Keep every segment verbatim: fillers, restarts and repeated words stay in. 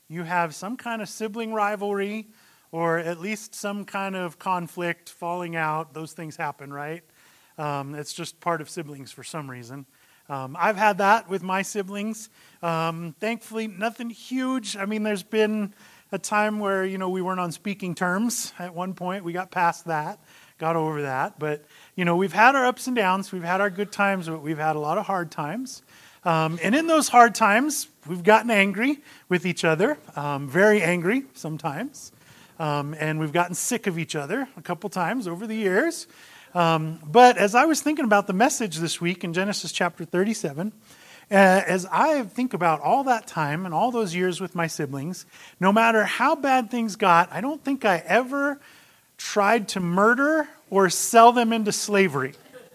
you have some kind of sibling rivalry or at least some kind of conflict, falling out. Those things happen, right? Um, it's just part of siblings for some reason. Um, I've had that with my siblings. Um, thankfully, nothing huge. I mean, there's been a time where, you know, we weren't on speaking terms at one point. We got past that, got over that. But, you know, we've had our ups and downs. We've had our good times, but we've had a lot of hard times. Um, and in those hard times, we've gotten angry with each other, um, very angry sometimes. Um, and we've gotten sick of each other a couple times over the years. Um, but as I was thinking about the message this week in Genesis chapter thirty-seven, uh, as I think about all that time and all those years with my siblings, no matter how bad things got, I don't think I ever tried to murder or sell them into slavery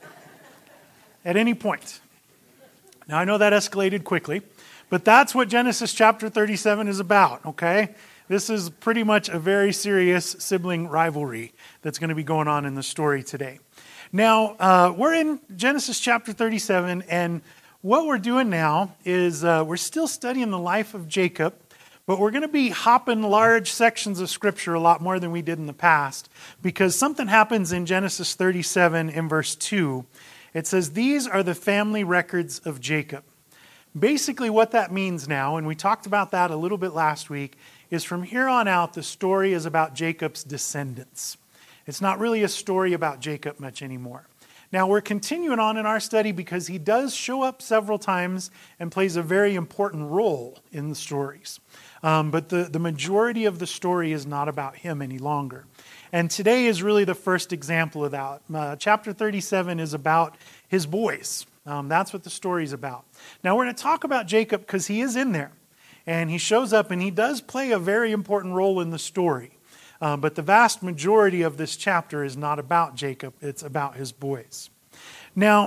at any point. Now, I know that escalated quickly, but that's what Genesis chapter thirty-seven is about, okay? This is pretty much a very serious sibling rivalry that's going to be going on in the story today. Now, uh, we're in Genesis chapter thirty-seven, and what we're doing now is uh, we're still studying the life of Jacob, but we're going to be hopping large sections of Scripture a lot more than we did in the past, because something happens in Genesis thirty-seven in verse two. It says, "These are the family records of Jacob." Basically what that means now, and we talked about that a little bit last week, is from here on out, the story is about Jacob's descendants. It's not really a story about Jacob much anymore. Now, we're continuing on in our study because he does show up several times and plays a very important role in the stories. Um, but the, the majority of the story is not about him any longer. And today is really the first example of that. Uh, chapter thirty-seven is about his boys. Um, that's what the story is about. Now, we're going to talk about Jacob because he is in there. And he shows up and he does play a very important role in the story. Um, but the vast majority of this chapter is not about Jacob. It's about his boys. Now,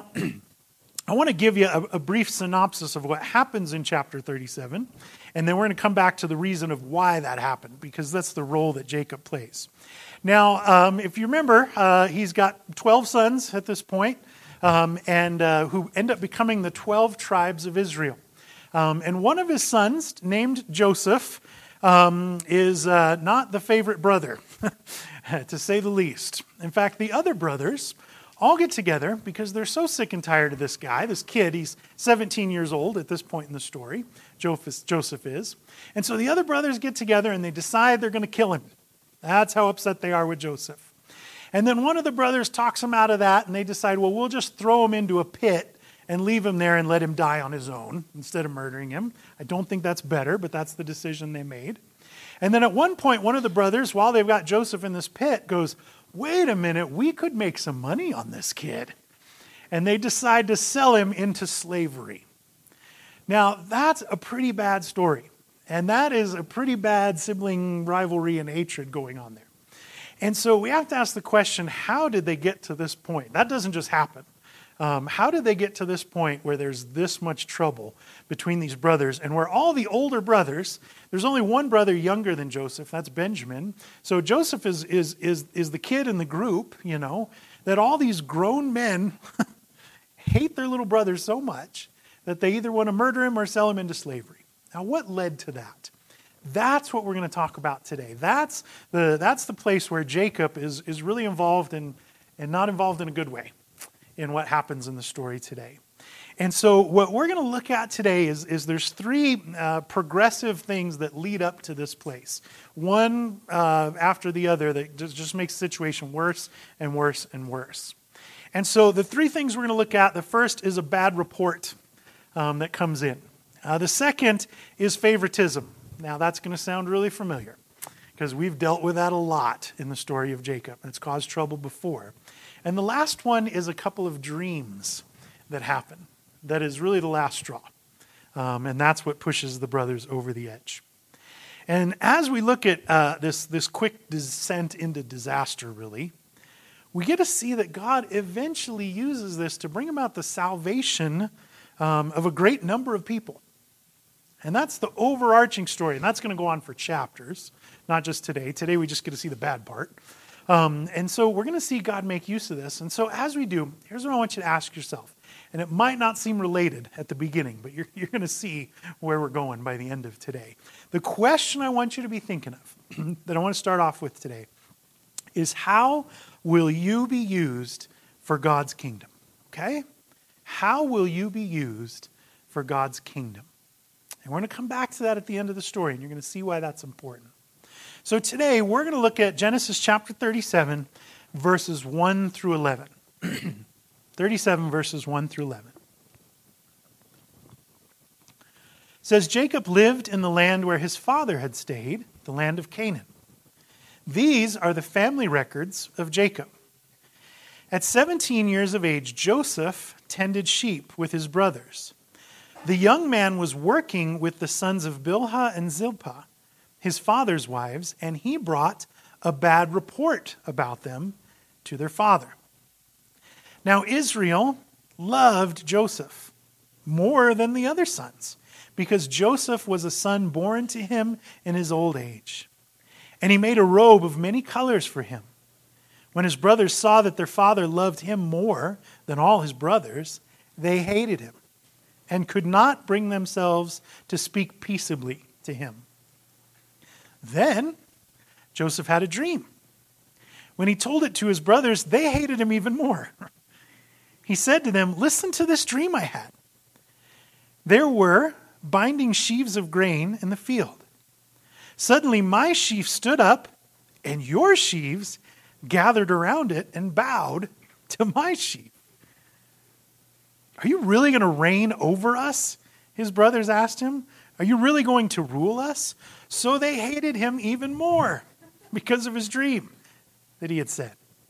I want to give you a, a brief synopsis of what happens in chapter thirty-seven. And then we're going to come back to the reason of why that happened, because that's the role that Jacob plays. Now, um, if you remember, uh, he's got twelve sons at this point, um, and uh, who end up becoming the twelve tribes of Israel. Um, and one of his sons, named Joseph, um, is uh, not the favorite brother, to say the least. In fact, the other brothers all get together because they're so sick and tired of this guy, this kid. He's seventeen years old at this point in the story, Joseph is. And so the other brothers get together and they decide they're going to kill him. That's how upset they are with Joseph. And then one of the brothers talks him out of that, and they decide, well, we'll just throw him into a pit and leave him there and let him die on his own instead of murdering him. I don't think that's better, but that's the decision they made. And then at one point, one of the brothers, while they've got Joseph in this pit, goes, wait a minute, we could make some money on this kid. And they decide to sell him into slavery. Now, that's a pretty bad story. And that is a pretty bad sibling rivalry and hatred going on there. And so we have to ask the question, how did they get to this point? That doesn't just happen. Um, how did they get to this point where there's this much trouble between these brothers, and where all the older brothers, there's only one brother younger than Joseph, that's Benjamin. So Joseph is is is is the kid in the group, you know, that all these grown men hate their little brother so much that they either want to murder him or sell him into slavery. Now, what led to that? That's what we're going to talk about today. That's the that's the place where Jacob is is really involved in, and not involved in a good way, in what happens in the story today. And so what we're going to look at today is, is there's three uh, progressive things that lead up to this place. One uh, after the other that just, just makes the situation worse and worse and worse. And so the three things we're going to look at, the first is a bad report um, that comes in. Uh, the second is favoritism. Now that's going to sound really familiar because we've dealt with that a lot in the story of Jacob. It's caused trouble before. And the last one is a couple of dreams that happen. That is really the last straw. Um, and that's what pushes the brothers over the edge. And as we look at uh, this, this quick descent into disaster, really, we get to see that God eventually uses this to bring about the salvation um, of a great number of people. And that's the overarching story. And that's going to go on for chapters, not just today. Today we just get to see the bad part. Um, and so we're going to see God make use of this. And so as we do, here's what I want you to ask yourself. And it might not seem related at the beginning, but you're, you're going to see where we're going by the end of today. The question I want you to be thinking of, that I want to start off with today, is how will you be used for God's kingdom? Okay? How will you be used for God's kingdom? And we're going to come back to that at the end of the story, and you're going to see why that's important. So today, we're going to look at Genesis chapter thirty-seven, verses one through eleven. thirty-seven verses one through eleven. It says, Jacob lived in the land where his father had stayed, the land of Canaan. These are the family records of Jacob. At seventeen years of age, Joseph tended sheep with his brothers. The young man was working with the sons of Bilhah and Zilpah, his father's wives, and he brought a bad report about them to their father. Now Israel loved Joseph more than the other sons, because Joseph was a son born to him in his old age. And he made a robe of many colors for him. When his brothers saw that their father loved him more than all his brothers, they hated him and could not bring themselves to speak peaceably to him. Then Joseph had a dream. When he told it to his brothers, they hated him even more. He said to them, listen to this dream I had. There were binding sheaves of grain in the field. Suddenly my sheaf stood up, and your sheaves gathered around it and bowed to my sheaf. Are you really going to reign over us? His brothers asked him. Are you really going to rule us? So they hated him even more because of his dream that he had said.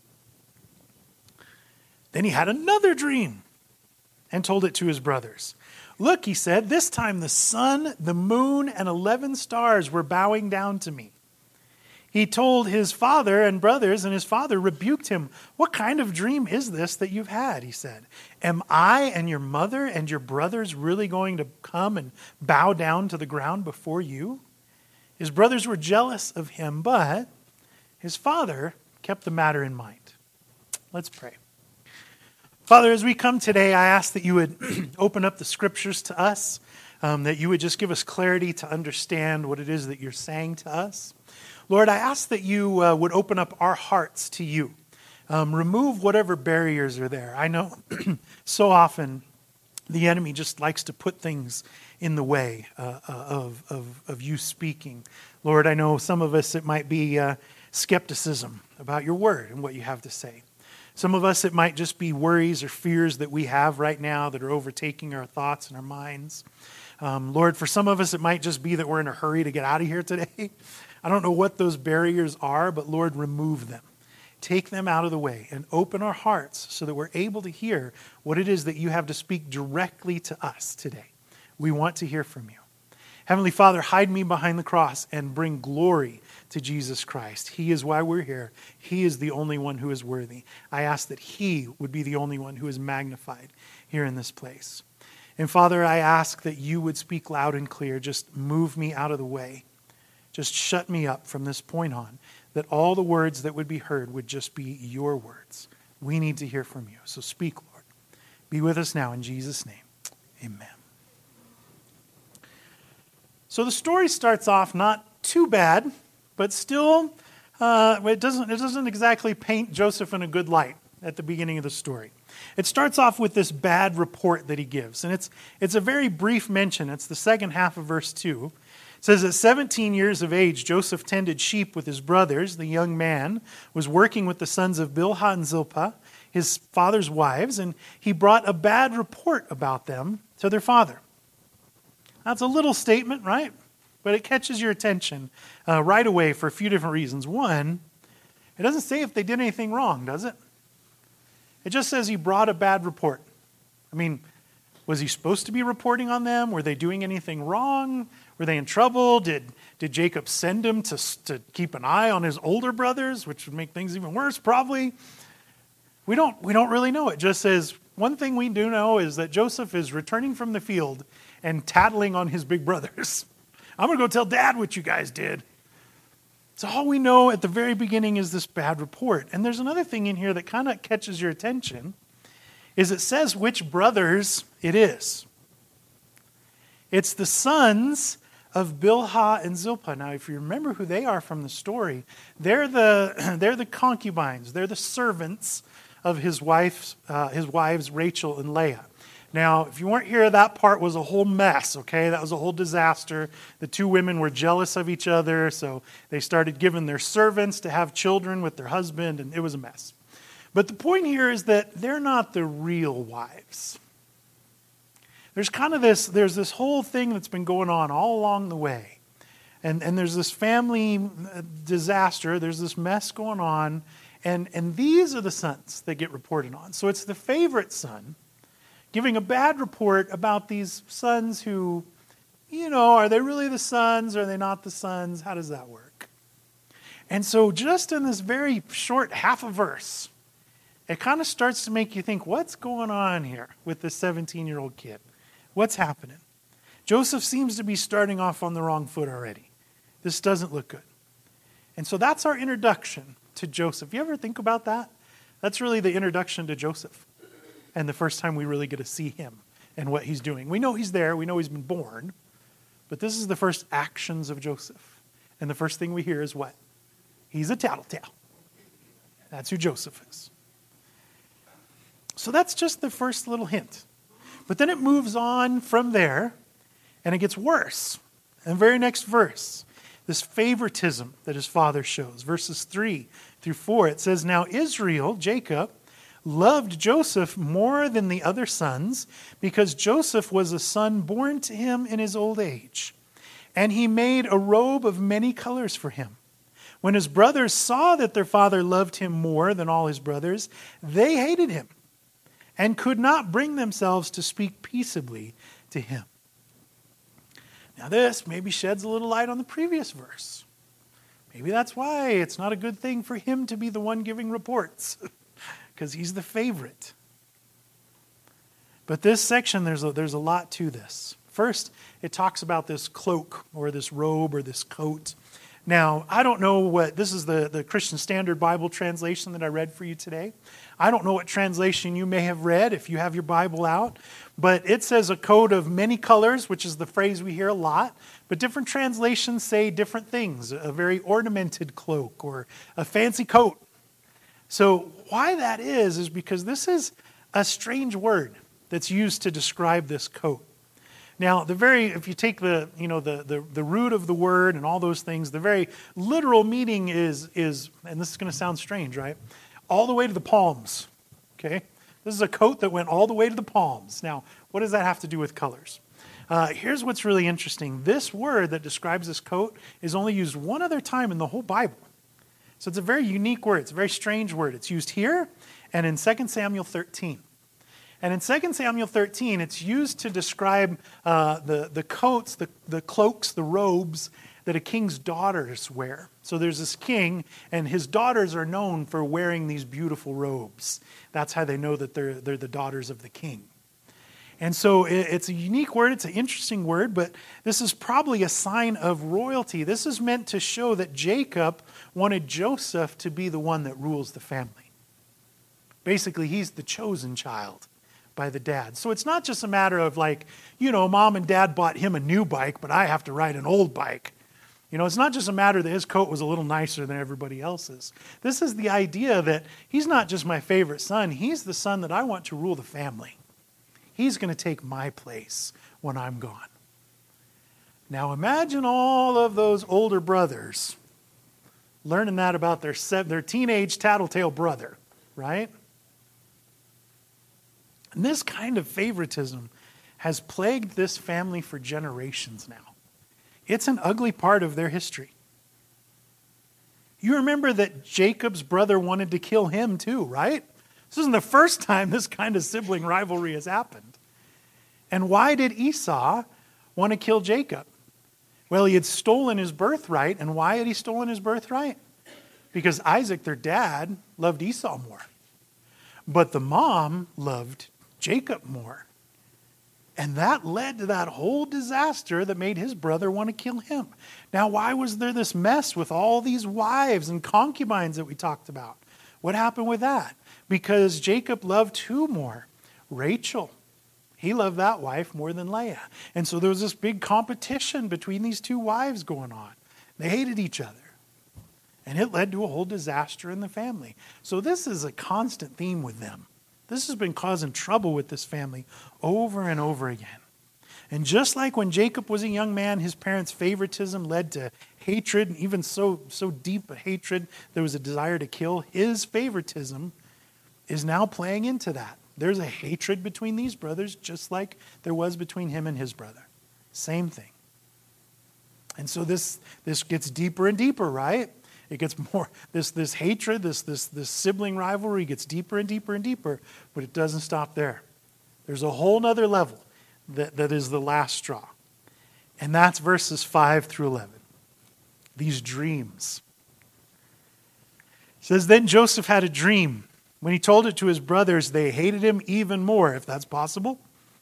Then he had another dream and told it to his brothers. Look, he said, this time the sun, the moon, and eleven stars were bowing down to me. He told his father and brothers, and his father rebuked him. What kind of dream is this that you've had? He said. Am I and your mother and your brothers really going to come and bow down to the ground before you? His brothers were jealous of him, but his father kept the matter in mind. Let's pray. Father, as we come today, I ask that you would open up the scriptures to us, um, that you would just give us clarity to understand what it is that you're saying to us. Lord, I ask that you uh, would open up our hearts to you. Um, remove whatever barriers are there. I know so often the enemy just likes to put things in the way uh, of, of, of you speaking. Lord, I know some of us it might be uh, skepticism about your word and what you have to say. Some of us it might just be worries or fears that we have right now that are overtaking our thoughts and our minds. Um, Lord, for some of us it might just be that we're in a hurry to get out of here today. I don't know what those barriers are, but Lord, remove them. Take them out of the way and open our hearts so that we're able to hear what it is that you have to speak directly to us today. We want to hear from you. Heavenly Father, hide me behind the cross and bring glory to Jesus Christ. He is why we're here. He is the only one who is worthy. I ask that he would be the only one who is magnified here in this place. And Father, I ask that you would speak loud and clear. Just move me out of the way. Just shut me up from this point on, that all the words that would be heard would just be your words. We need to hear from you. So speak, Lord. Be with us now in Jesus' name. Amen. So the story starts off not too bad, but still, uh, it doesn't, it doesn't exactly paint Joseph in a good light at the beginning of the story. It starts off with this bad report that he gives, and it's, it's a very brief mention. It's the second half of verse two. It says, at seventeen years of age, Joseph tended sheep with his brothers. The young man was working with the sons of Bilhah and Zilpah, his father's wives, and he brought a bad report about them to their father. That's a little statement, right? But it catches your attention uh, right away for a few different reasons. One, it doesn't say if they did anything wrong, does it? It just says he brought a bad report. I mean, was he supposed to be reporting on them? Were they doing anything wrong? Were they in trouble? Did did Jacob send him to, to keep an eye on his older brothers, which would make things even worse, probably? We don't, we don't really know. It just says, one thing we do know is that Joseph is returning from the field and tattling on his big brothers. I'm going to go tell Dad what you guys did. So all we know at the very beginning is this bad report. And there's another thing in here that kind of catches your attention. is it says which brothers it is. It's the sons of Bilhah and Zilpah. Now, if you remember who they are from the story, they're the they're the concubines, they're the servants of his wife's uh, his wives Rachel and Leah. Now, if you weren't here, that part was a whole mess. Okay, that was a whole disaster. The two women were jealous of each other, so they started giving their servants to have children with their husband, and it was a mess. But the point here is that they're not the real wives. There's kind of this, there's this whole thing that's been going on all along the way. And, and there's this family disaster, there's this mess going on, and, and these are the sons that get reported on. So it's the favorite son giving a bad report about these sons who, you know, are they really the sons? Are they not the sons? How does that work? And so just in this very short half a verse, it kind of starts to make you think, what's going on here with this seventeen-year-old kid? What's happening? Joseph seems to be starting off on the wrong foot already. This doesn't look good. And so that's our introduction to Joseph. You ever think about that? That's really the introduction to Joseph. And the first time we really get to see him and what he's doing. We know he's there. We know he's been born. But this is the first actions of Joseph. And the first thing we hear is what? He's a tattletale. That's who Joseph is. So that's just the first little hint. But then it moves on from there, and it gets worse. In the very next verse, this favoritism that his father shows. Verses three through four, it says, "Now Israel," Jacob, "loved Joseph more than the other sons, because Joseph was a son born to him in his old age. And he made a robe of many colors for him. When his brothers saw that their father loved him more than all his brothers, they hated him and could not bring themselves to speak peaceably to him." Now this maybe sheds a little light on the previous verse. Maybe that's why it's not a good thing for him to be the one giving reports, because he's the favorite. But this section, there's a, there's a lot to this. First, it talks about this cloak or this robe or this coat. Now, I don't know what, this is the, the Christian Standard Bible translation that I read for you today. I don't know what translation you may have read if you have your Bible out, but it says a coat of many colors, which is the phrase we hear a lot, but different translations say different things, a very ornamented cloak or a fancy coat. So why that is, is because this is a strange word that's used to describe this coat. Now, the very, if you take the, you know, the, the, the root of the word and all those things, the very literal meaning is, is, and this is going to sound strange, right? All the way to the palms, okay? This is a coat that went all the way to the palms. Now, what does that have to do with colors? Uh, here's what's really interesting. This word that describes this coat is only used one other time in the whole Bible. So it's a very unique word. It's a very strange word. It's used here and in Second Samuel thirteen. And in Second Samuel thirteen, it's used to describe uh, the, the coats, the, the cloaks, the robes that a king's daughters wear. So there's this king, and his daughters are known for wearing these beautiful robes. That's how they know that they're, they're the daughters of the king. And so it, it's a unique word. It's an interesting word, but this is probably a sign of royalty. This is meant to show that Jacob wanted Joseph to be the one that rules the family. Basically, he's the chosen child by the dad. So it's not just a matter of like, you know, mom and dad bought him a new bike, but I have to ride an old bike. You know, it's not just a matter that his coat was a little nicer than everybody else's. This is the idea that he's not just my favorite son, he's the son that I want to rule the family. He's going to take my place when I'm gone. Now imagine all of those older brothers learning that about their, their teenage tattletale brother, right? And this kind of favoritism has plagued this family for generations now. It's an ugly part of their history. You remember that Jacob's brother wanted to kill him too, right? This isn't the first time this kind of sibling rivalry has happened. And why did Esau want to kill Jacob? Well, he had stolen his birthright. And why had he stolen his birthright? Because Isaac, their dad, loved Esau more. But the mom loved Jacob more. And that led to that whole disaster that made his brother want to kill him. Now, why was there this mess with all these wives and concubines that we talked about? What happened with that? Because Jacob loved who more? Rachel. He loved that wife more than Leah. And so there was this big competition between these two wives going on. They hated each other. And it led to a whole disaster in the family. So this is a constant theme with them. This has been causing trouble with this family over and over again. And just like when Jacob was a young man, his parents' favoritism led to hatred, and even so, so deep a hatred, there was a desire to kill. His favoritism is now playing into that. There's a hatred between these brothers, just like there was between him and his brother. Same thing. And so this, this gets deeper and deeper, right? It gets more, this, this hatred, this, this, this sibling rivalry gets deeper and deeper and deeper, but it doesn't stop there. There's a whole nother level that, that is the last straw. And that's verses five through eleven. These dreams. It says, then Joseph had a dream. When he told it to his brothers, they hated him even more, if that's possible.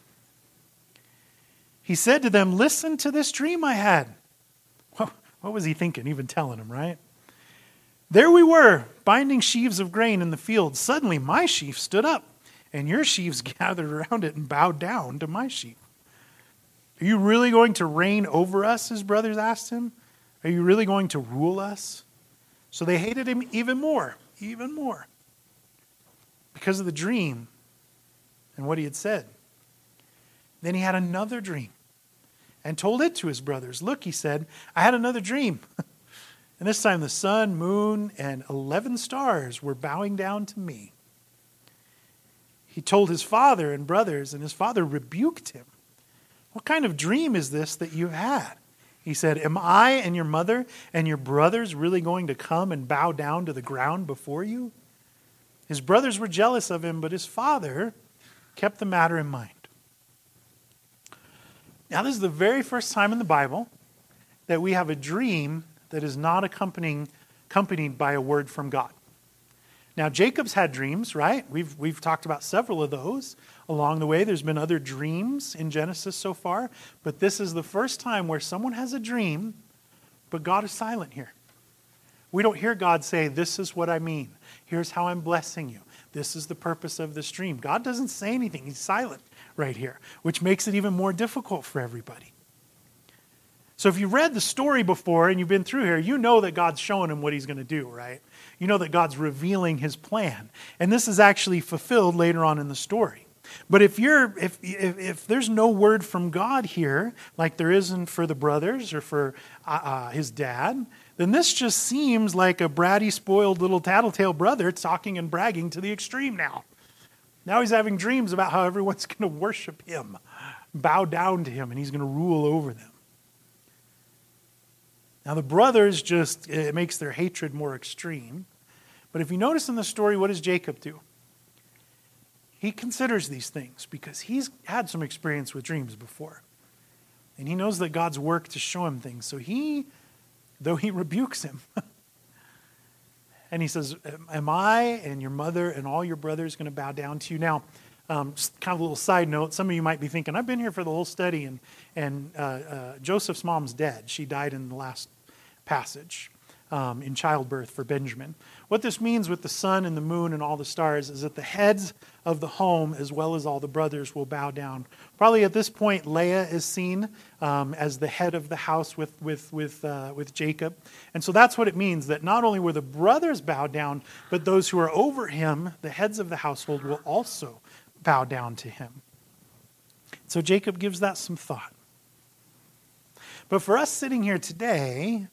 He said to them, listen to this dream I had. Well, what was he thinking, even telling them, right? There we were, binding sheaves of grain in the field. Suddenly my sheaf stood up, and your sheaves gathered around it and bowed down to my sheaf. Are you really going to reign over us, his brothers asked him? Are you really going to rule us? So they hated him even more, even more, because of the dream and what he had said. Then he had another dream and told it to his brothers. Look, he said, I had another dream. And this time the sun, moon, and eleven stars were bowing down to me. He told his father and brothers, and his father rebuked him. What kind of dream is this that you've had? He said, am I and your mother and your brothers really going to come and bow down to the ground before you? His brothers were jealous of him, but his father kept the matter in mind. Now, this is the very first time in the Bible that we have a dream that is not accompanying, accompanied by a word from God. Now, Jacob's had dreams, right? We've, we've talked about several of those along the way. There's been other dreams in Genesis so far, but this is the first time where someone has a dream, but God is silent here. We don't hear God say, this is what I mean. Here's how I'm blessing you. This is the purpose of this dream. God doesn't say anything. He's silent right here, which makes it even more difficult for everybody. So if you've read the story before and you've been through here, you know that God's showing him what he's going to do, right? You know that God's revealing his plan. And this is actually fulfilled later on in the story. But if you're if if, if there's no word from God here, like there isn't for the brothers or for uh, uh, his dad, then this just seems like a bratty, spoiled little tattletale brother talking and bragging to the extreme now. Now he's having dreams about how everyone's going to worship him, bow down to him, and he's going to rule over them. Now the brothers just, it makes their hatred more extreme. But if you notice in the story, what does Jacob do? He considers these things because he's had some experience with dreams before. And he knows that God's worked to show him things. So he, though he rebukes him, and he says, am I and your mother and all your brothers going to bow down to you? Now, um, just kind of a little side note, some of you might be thinking, I've been here for the whole study, and, and uh, uh, Joseph's mom's dead. She died in the last passage um, in childbirth for Benjamin. What this means with the sun and the moon and all the stars is that the heads of the home, as well as all the brothers, will bow down. Probably at this point, Leah is seen um, as the head of the house with with with uh, with Jacob, and so that's what it means. That not only were the brothers bowed down, but those who are over him, the heads of the household, will also bow down to him. So Jacob gives that some thought. But for us sitting here today,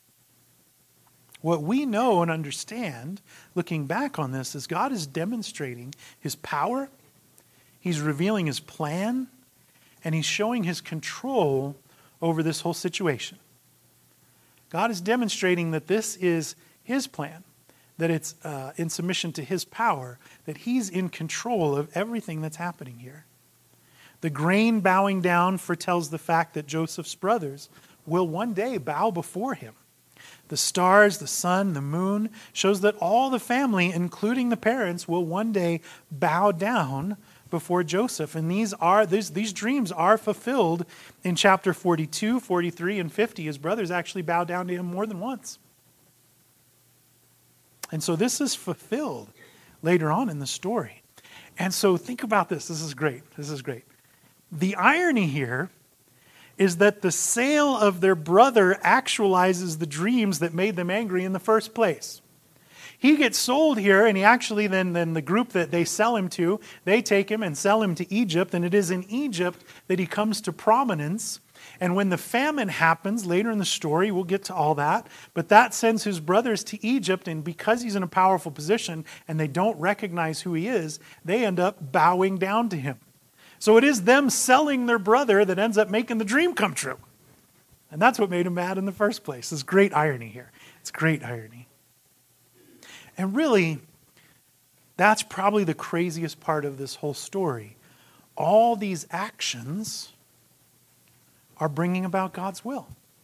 what we know and understand, looking back on this, is God is demonstrating his power, he's revealing his plan, and he's showing his control over this whole situation. God is demonstrating that this is his plan, that it's uh, in submission to his power, that he's in control of everything that's happening here. The grain bowing down foretells the fact that Joseph's brothers will one day bow before him. The stars, the sun, the moon shows that all the family, including the parents, will one day bow down before Joseph. And these are these, these dreams are fulfilled in chapter forty-two, forty-three, and fifty. His brothers actually bow down to him more than once. And so this is fulfilled later on in the story. And so think about this. This is great. This is great. The irony here is that the sale of their brother actualizes the dreams that made them angry in the first place. He gets sold here, and he actually then, then the group that they sell him to, they take him and sell him to Egypt, and it is in Egypt that he comes to prominence. And when the famine happens later in the story, we'll get to all that, but that sends his brothers to Egypt, and because he's in a powerful position and they don't recognize who he is, they end up bowing down to him. So it is them selling their brother that ends up making the dream come true. And that's what made him mad in the first place. There's great irony here. It's great irony. And really, that's probably the craziest part of this whole story. All these actions are bringing about God's will.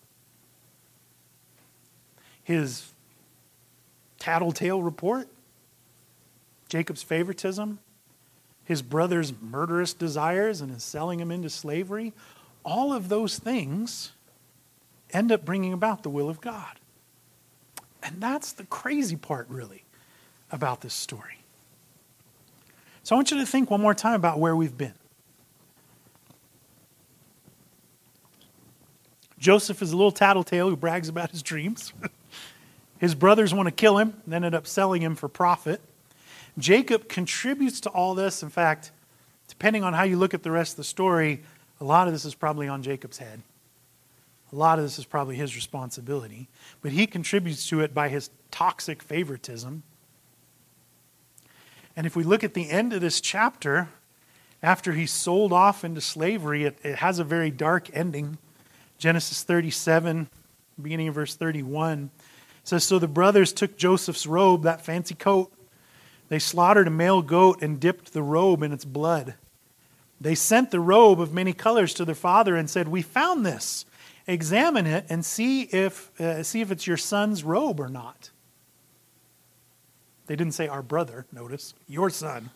His tattletale report, Jacob's favoritism, his brother's murderous desires and his selling him into slavery, all of those things end up bringing about the will of God. And that's the crazy part, really, about this story. So I want you to think one more time about where we've been. Joseph is a little tattletale who brags about his dreams. His brothers want to kill him and ended up selling him for profit. Jacob contributes to all this. In fact, depending on how you look at the rest of the story, a lot of this is probably on Jacob's head. A lot of this is probably his responsibility. But he contributes to it by his toxic favoritism. And if we look at the end of this chapter, after he's sold off into slavery, it, it has a very dark ending. Genesis thirty-seven, beginning of verse thirty-one, says, "So the brothers took Joseph's robe, that fancy coat. They slaughtered a male goat and dipped the robe in its blood. They sent the robe of many colors to their father and said, 'We found this. Examine it and see if uh, see if it's your son's robe or not.'" They didn't say our brother, notice, your son.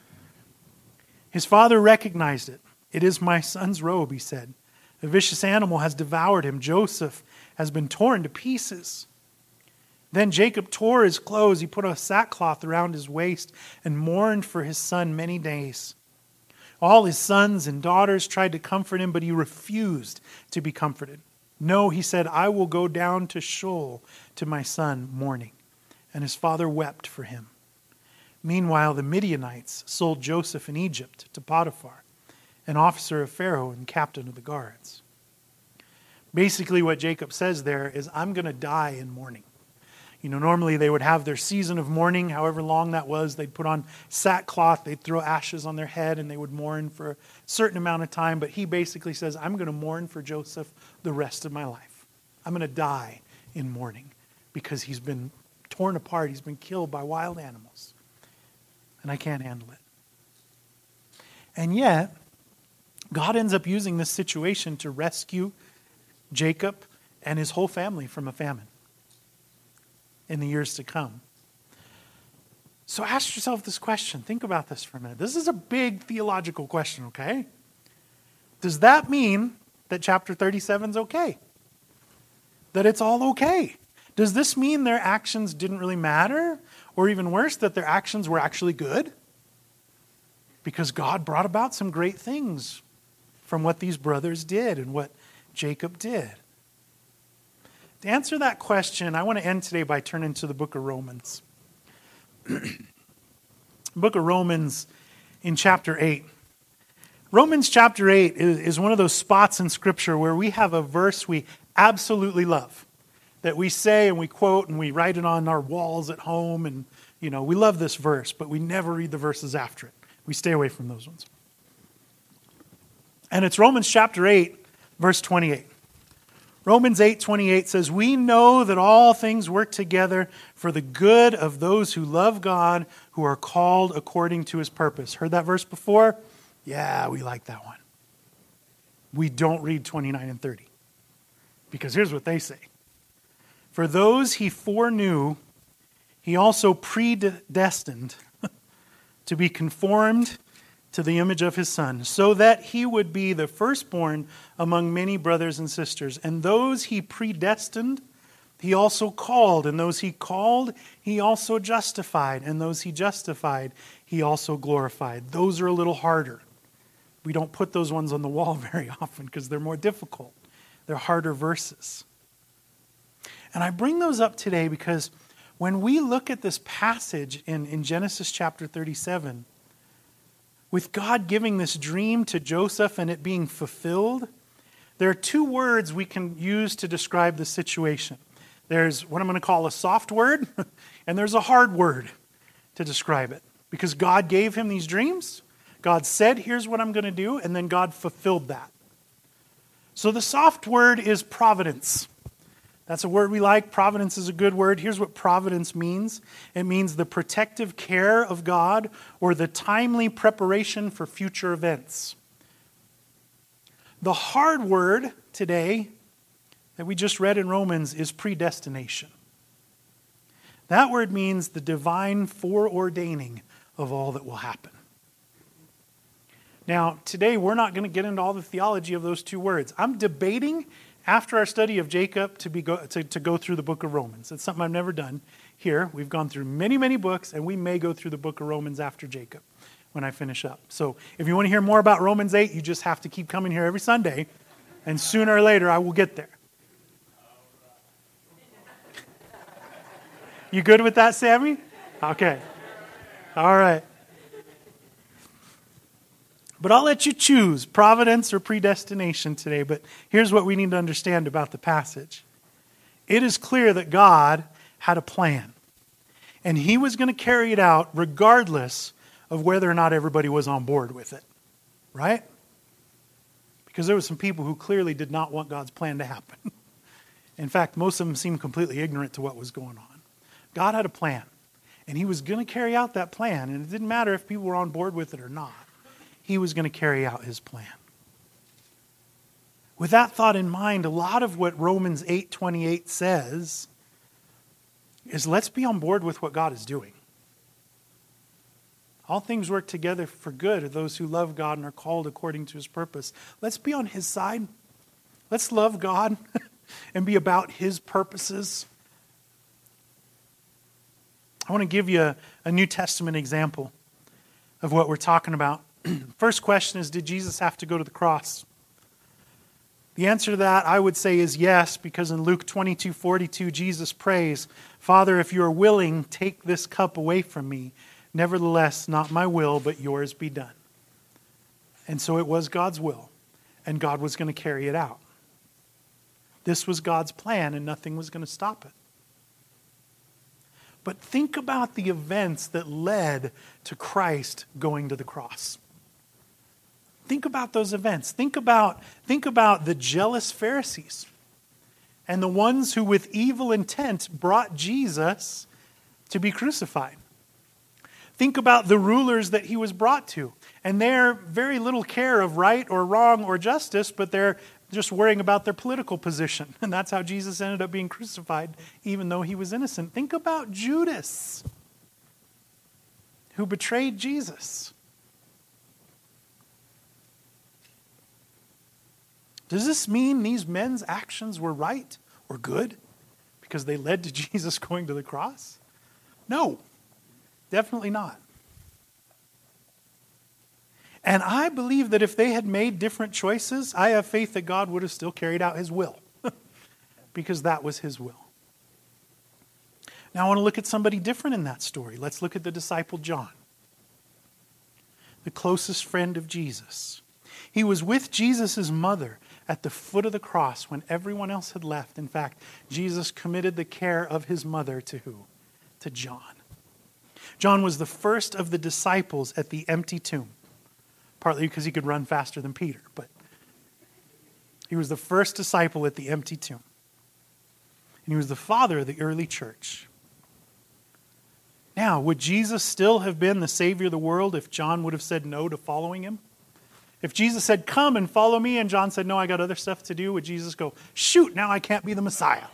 His father recognized it. "It is my son's robe," he said. "A vicious animal has devoured him. Joseph has been torn to pieces." Then Jacob tore his clothes. He put a sackcloth around his waist and mourned for his son many days. All his sons and daughters tried to comfort him, but he refused to be comforted. "No," he said, "I will go down to Sheol to my son mourning." And his father wept for him. Meanwhile, the Midianites sold Joseph in Egypt to Potiphar, an officer of Pharaoh and captain of the guards. Basically what Jacob says there is, I'm going to die in mourning. You know, normally they would have their season of mourning, however long that was. They'd put on sackcloth, they'd throw ashes on their head, and they would mourn for a certain amount of time. But he basically says, I'm going to mourn for Joseph the rest of my life. I'm going to die in mourning because he's been torn apart. He's been killed by wild animals. And I can't handle it. And yet, God ends up using this situation to rescue Jacob and his whole family from a famine in the years to come. So ask yourself this question. Think about this for a minute. This is a big theological question, okay? Does that mean that chapter thirty-seven is okay? That it's all okay? Does this mean their actions didn't really matter? Or even worse, that their actions were actually good? Because God brought about some great things from what these brothers did and what Jacob did. To answer that question, I want to end today by turning to the book of Romans. Book of Romans in chapter eight. Romans chapter eight is, is one of those spots in Scripture where we have a verse we absolutely love, that we say and we quote and we write it on our walls at home, and you know, we love this verse, but we never read the verses after it. We stay away from those ones. And it's Romans chapter eight, verse twenty-eight. Romans eight twenty-eight says, "We know that all things work together for the good of those who love God, who are called according to his purpose." Heard that verse before? Yeah, we like that one. We don't read twenty-nine and thirty. Because here's what they say. "For those he foreknew, he also predestined to be conformed to the image of his Son, so that he would be the firstborn among many brothers and sisters. And those he predestined, He also called, and those he called, he also justified, and those he justified, he also glorified. Those are a little harder. We don't put those ones on the wall very often because they're more difficult. They're harder verses. And I bring those up today because when we look at this passage in, in Genesis chapter thirty-seven, with God giving this dream to Joseph and it being fulfilled, there are two words we can use to describe the situation. There's what I'm going to call a soft word, and there's a hard word to describe it. Because God gave him these dreams, God said, here's what I'm going to do, and then God fulfilled that. So the soft word is providence. That's a word we like. Providence is a good word. Here's what providence means. It means the protective care of God or the timely preparation for future events. The hard word today that we just read in Romans is predestination. That word means the divine foreordaining of all that will happen. Now, today we're not going to get into all the theology of those two words. I'm debating after our study of Jacob to, be go, to, to go through the book of Romans. It's something I've never done here. We've gone through many, many books, and we may go through the book of Romans after Jacob when I finish up. So if you want to hear more about Romans eight, you just have to keep coming here every Sunday, and sooner or later I will get there. You good with that, Sammy? Okay. All right. But I'll let you choose providence or predestination today. But here's what we need to understand about the passage. It is clear that God had a plan. And he was going to carry it out regardless of whether or not everybody was on board with it. Right? Because there were some people who clearly did not want God's plan to happen. In fact, most of them seemed completely ignorant to what was going on. God had a plan, and he was going to carry out that plan, and it didn't matter if people were on board with it or not. He was going to carry out his plan. With that thought in mind, a lot of what Romans eight twenty-eight says is let's be on board with what God is doing. All things work together for good of those who love God and are called according to his purpose. Let's be on his side. Let's love God and be about his purposes. I want to give you a, a New Testament example of what we're talking about. First question is, did Jesus have to go to the cross? The answer to that, I would say, is yes, because in Luke twenty-two forty-two, Jesus prays, Father, if you are willing, take this cup away from me. Nevertheless, not my will, but yours be done. And so it was God's will, and God was going to carry it out. This was God's plan, and nothing was going to stop it. But think about the events that led to Christ going to the cross. Think about those events. Think about, think about the jealous Pharisees and the ones who with evil intent brought Jesus to be crucified. Think about the rulers that he was brought to. And they're very little care of right or wrong or justice, but they're just worrying about their political position. And that's how Jesus ended up being crucified, even though he was innocent. Think about Judas, who betrayed Jesus. Does this mean these men's actions were right or good because they led to Jesus going to the cross? No, definitely not. And I believe that if they had made different choices, I have faith that God would have still carried out his will because that was his will. Now I want to look at somebody different in that story. Let's look at the disciple John, the closest friend of Jesus. He was with Jesus' mother at the foot of the cross when everyone else had left. In fact, Jesus committed the care of his mother to who? To John. John was the first of the disciples at the empty tomb. Partly because he could run faster than Peter, but he was the first disciple at the empty tomb. And he was the father of the early church. Now, would Jesus still have been the Savior of the world if John would have said no to following him? If Jesus said, come and follow me, and John said, no, I got other stuff to do, would Jesus go, shoot, now I can't be the Messiah?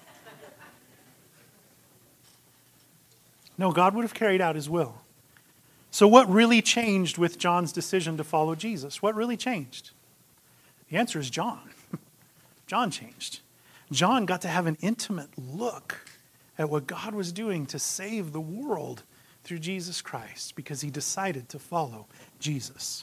No, God would have carried out his will. So what really changed with John's decision to follow Jesus? What really changed? The answer is John. John changed. John got to have an intimate look at what God was doing to save the world through Jesus Christ because he decided to follow Jesus.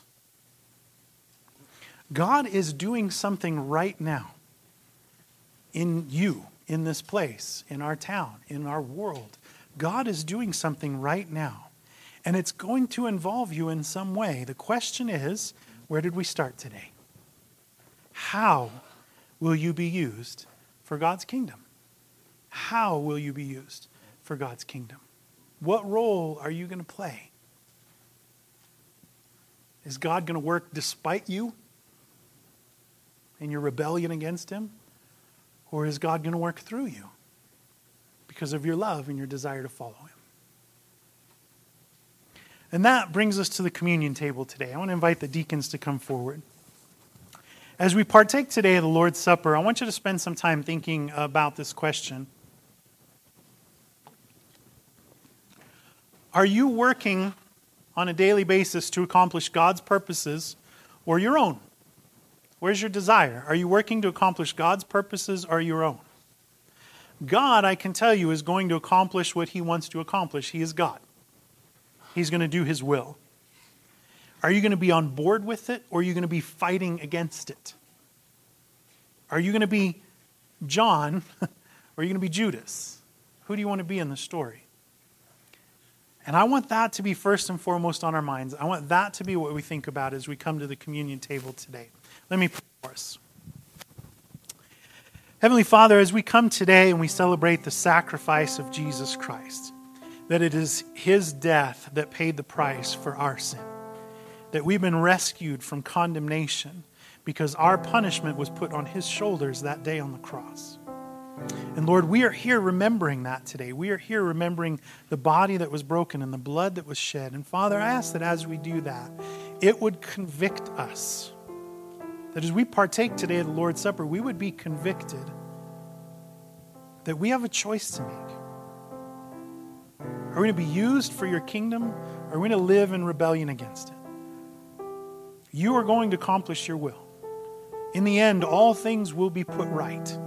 God is doing something right now in you, in this place, in our town, in our world. God is doing something right now, and it's going to involve you in some way. The question is, where did we start today? How will you be used for God's kingdom? How will you be used for God's kingdom? What role are you going to play? Is God going to work despite you and your rebellion against him? Or is God going to work through you because of your love and your desire to follow him? And that brings us to the communion table today. I want to invite the deacons to come forward. As we partake today of the Lord's Supper, I want you to spend some time thinking about this question. Are you working on a daily basis to accomplish God's purposes or your own? Where's your desire? Are you working to accomplish God's purposes or your own? God, I can tell you, is going to accomplish what he wants to accomplish. He is God. He's going to do his will. Are you going to be on board with it, or are you going to be fighting against it? Are you going to be John, or are you going to be Judas? Who do you want to be in the story? And I want that to be first and foremost on our minds. I want that to be what we think about as we come to the communion table today. Let me pray for us. Heavenly Father, as we come today and we celebrate the sacrifice of Jesus Christ, that it is his death that paid the price for our sin, that we've been rescued from condemnation because our punishment was put on his shoulders that day on the cross. And Lord, we are here remembering that today. We are here remembering the body that was broken and the blood that was shed. And Father, I ask that as we do that, it would convict us. That as we partake today of the Lord's Supper, we would be convicted that we have a choice to make. Are we going to be used for your kingdom, or are we going to live in rebellion against it? You are going to accomplish your will. In the end, all things will be put right.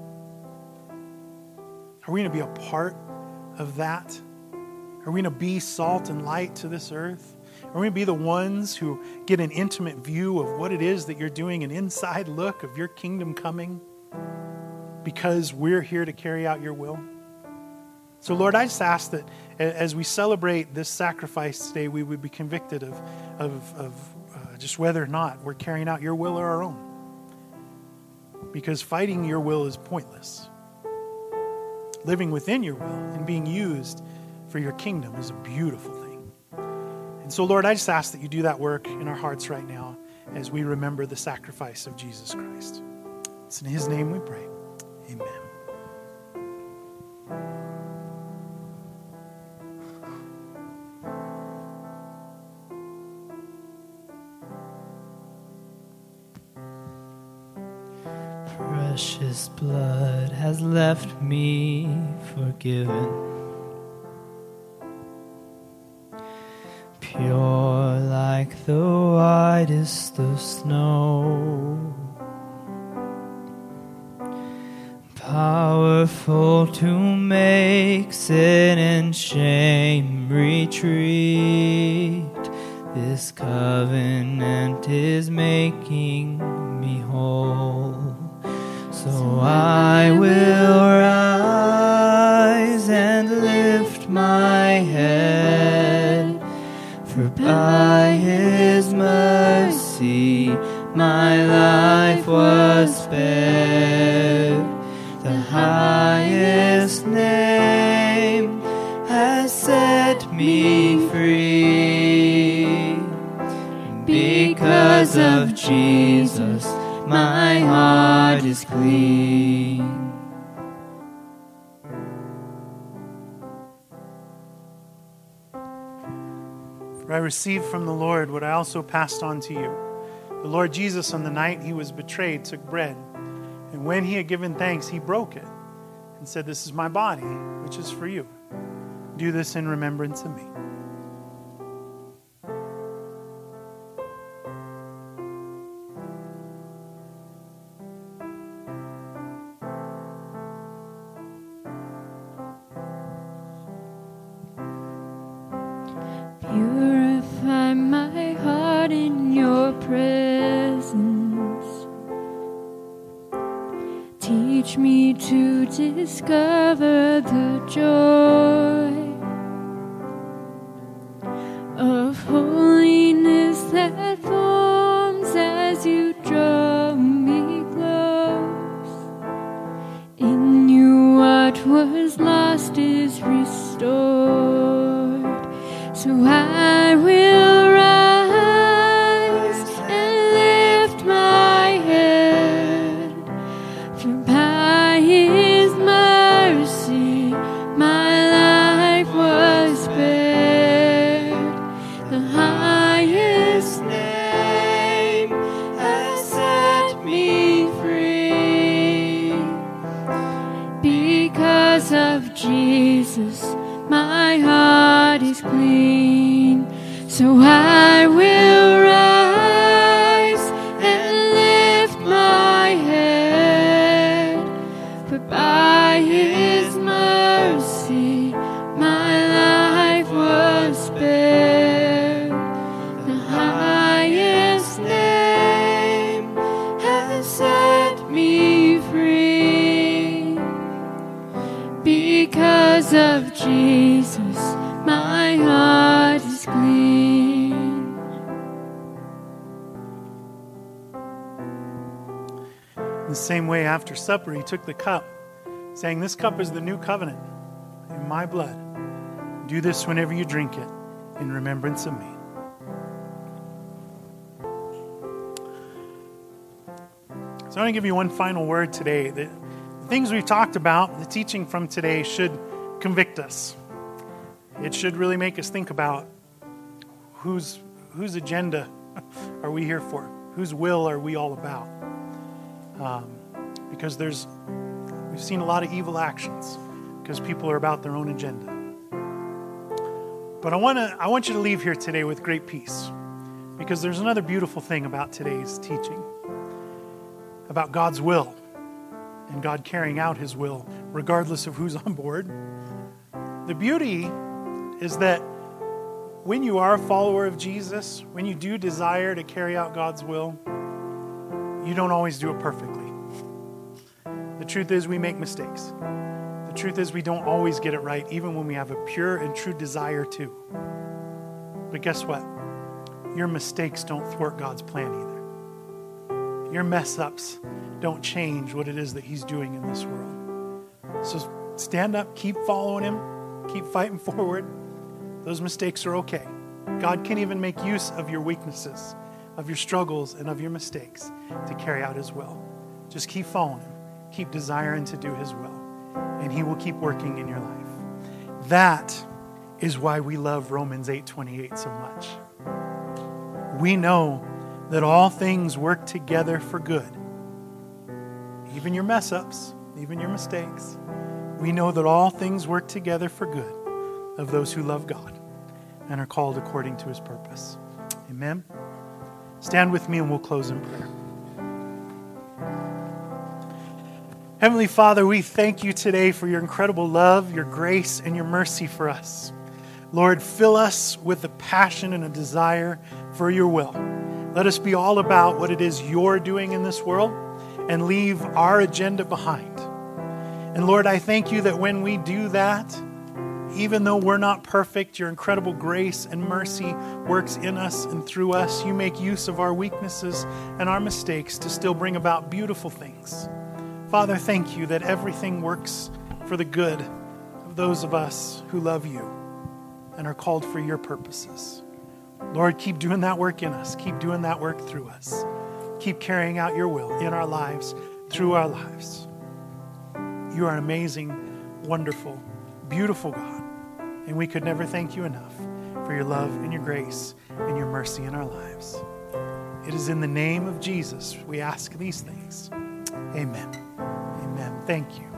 Are we going to be a part of that? Are we going to be salt and light to this earth? Are we going to be the ones who get an intimate view of what it is that you're doing, an inside look of your kingdom coming, because we're here to carry out your will? So Lord, I just ask that as we celebrate this sacrifice today, we would be convicted of, of, of uh, just whether or not we're carrying out your will or our own. Because fighting your will is pointless. Living within your will and being used for your kingdom is a beautiful thing. And so, Lord, I just ask that you do that work in our hearts right now as we remember the sacrifice of Jesus Christ. It's in his name we pray. Amen. Precious blood has left me forgiven, pure like the whitest of snow, powerful to make sin and shame retreat. This covenant is making me whole. So I will rise and lift my head, for by his mercy my life was spared. The highest name has set me free. Because of Jesus, my heart is clean. For I received from the Lord what I also passed on to you. The Lord Jesus, on the night he was betrayed, took bread, and when he had given thanks, he broke it and said, "This is my body, which is for you. Do this in remembrance of me." discover the joy of holiness that forms as you draw me close. In you what was lost is restored. So I will rise and lift my head, for by his mercy my life was spared. The highest name has set me free. Because of Jesus, my heart is clean. So I will rise and lift my head, for by his mercy my life was spared. The highest name has set me free. Because of Jesus, my heart is clean. In the same way, after supper, he took the cup, saying, "This cup is the new covenant in my blood. Do this whenever you drink it in remembrance of me." So I want to give you one final word today. The things we've talked about, the teaching from today should convict us. It should really make us think about whose, whose agenda are we here for? Whose will are we all about? Um, because there's, we've seen a lot of evil actions because people are about their own agenda. But I want to, I want you to leave here today with great peace, because there's another beautiful thing about today's teaching, about God's will and God carrying out his will regardless of who's on board. The beauty is that when you are a follower of Jesus, when you do desire to carry out God's will, you don't always do it perfectly. The truth is we make mistakes. The truth is we don't always get it right, even when we have a pure and true desire to. But guess what? Your mistakes don't thwart God's plan either. Your mess-ups don't change what it is that he's doing in this world. So stand up, keep following him, keep fighting forward. Those mistakes are okay. God can even make use of your weaknesses, of your struggles, and of your mistakes to carry out his will. Just keep following him. Keep desiring to do his will, and he will keep working in your life. That is why we love Romans eight twenty-eight so much. We know that all things work together for good. Even your mess-ups, even your mistakes. We know that all things work together for good of those who love God and are called according to his purpose. Amen. Stand with me and we'll close in prayer. Heavenly Father, we thank you today for your incredible love, your grace, and your mercy for us. Lord, fill us with a passion and a desire for your will. Let us be all about what it is you're doing in this world and leave our agenda behind. And Lord, I thank you that when we do that, even though we're not perfect, your incredible grace and mercy works in us and through us. You make use of our weaknesses and our mistakes to still bring about beautiful things. Father, thank you that everything works for the good of those of us who love you and are called for your purposes. Lord, keep doing that work in us. Keep doing that work through us. Keep carrying out your will in our lives, through our lives. You are an amazing, wonderful, beautiful God, and we could never thank you enough for your love and your grace and your mercy in our lives. It is in the name of Jesus we ask these things. Amen. Amen. Thank you.